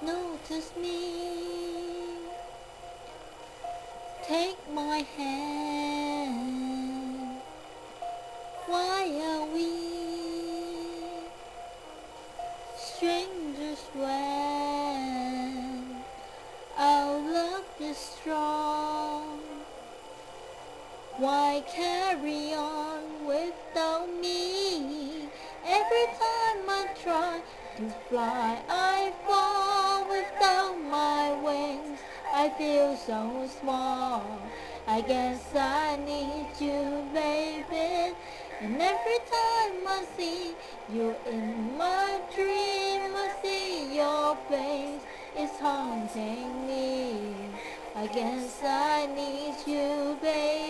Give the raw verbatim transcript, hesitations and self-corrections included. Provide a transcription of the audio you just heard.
notice me. Take my hand. Why are we strangers when our love is strong? Why carry on without me? Every time I try to fly, I fall without my wings. I feel so small. I guess I need you, baby. And every time I see you in my dream, I see your face. It's haunting me. I guess I need you, baby.